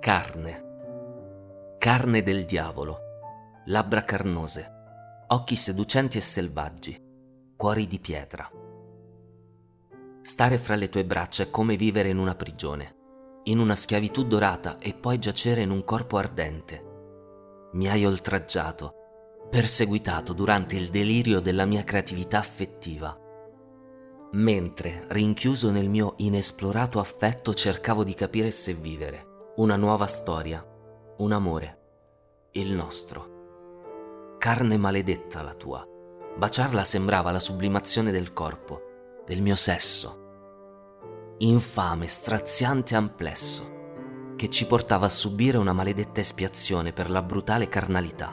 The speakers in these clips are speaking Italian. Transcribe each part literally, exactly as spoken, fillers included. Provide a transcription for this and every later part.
Carne. Carne del diavolo. Labbra carnose. Occhi seducenti e selvaggi. Cuori di pietra. Stare fra le tue braccia è come vivere in una prigione, in una schiavitù dorata e poi giacere in un corpo ardente. Mi hai oltraggiato, perseguitato durante il delirio della mia creatività affettiva. Mentre, rinchiuso nel mio inesplorato affetto, cercavo di capire se vivere. Una nuova storia, un amore, il nostro. Carne maledetta la tua. Baciarla sembrava la sublimazione del corpo, del mio sesso. Infame, straziante amplesso, che ci portava a subire una maledetta espiazione per la brutale carnalità.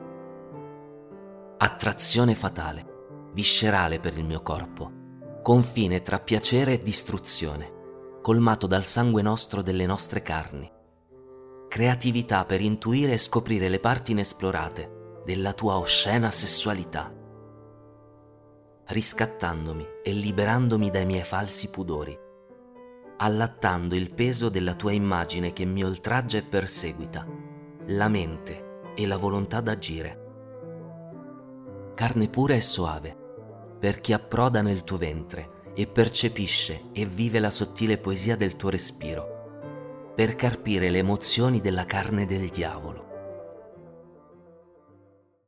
Attrazione fatale, viscerale per il mio corpo, confine tra piacere e distruzione, colmato dal sangue nostro delle nostre carni. Creatività per intuire e scoprire le parti inesplorate della tua oscena sessualità. Riscattandomi e liberandomi dai miei falsi pudori, allattando il peso della tua immagine che mi oltraggia e perseguita, la mente e la volontà d'agire. Carne pura e soave, per chi approda nel tuo ventre e percepisce e vive la sottile poesia del tuo respiro, per carpire le emozioni della carne del diavolo.